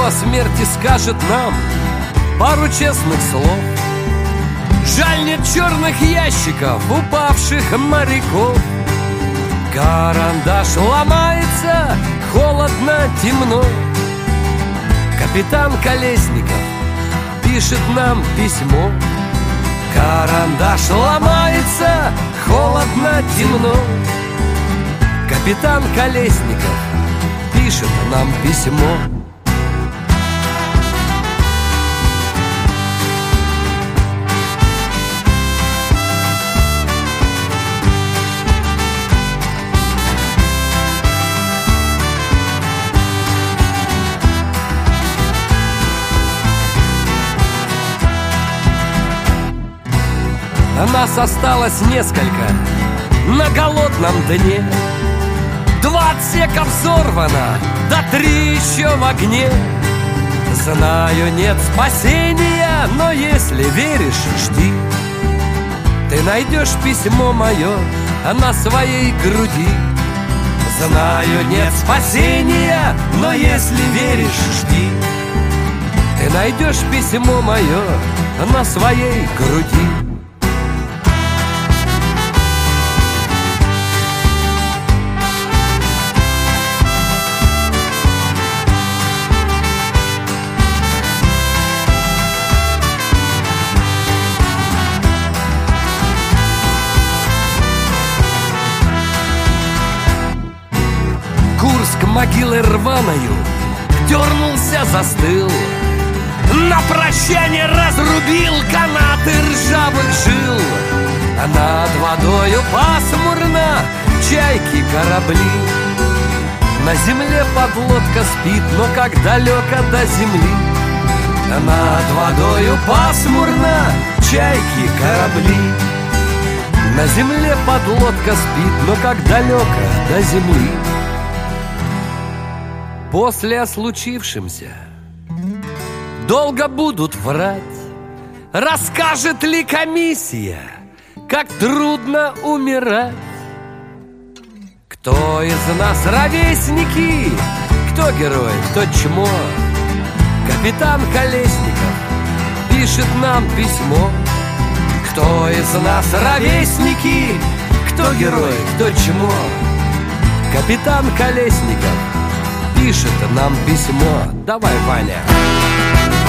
по смерти скажет нам пару честных слов. Жаль, нет черных ящиков упавших моряков. Карандаш ломается, холодно, темно. Капитан Колесников пишет нам письмо. Карандаш ломается, холодно, темно. Капитан Колесников пишет нам письмо. Нас осталось несколько на голодном дне. 2 отсека взорвано, да 3 еще в огне. Знаю, нет спасения, но если веришь, жди. Ты найдешь письмо мое на своей груди. Знаю, нет спасения, но если веришь, жди. Ты найдешь письмо мое на своей груди. Курск могилой рваною дернулся, застыл. На прощание разрубил канаты ржавых жил. А над водою пасмурно чайки, корабли. На земле подлодка спит, но как далеко до земли. А над водою пасмурно чайки, корабли. На земле подлодка спит, но как далеко до земли. После о случившемся долго будут врать. Расскажет ли комиссия, как трудно умирать? Кто из нас ровесники, кто герой, кто чмо? Капитан Колесников пишет нам письмо. Кто из нас ровесники, кто герой, кто чмо? Капитан Колесников пишет нам письмо. Давай, Ваня.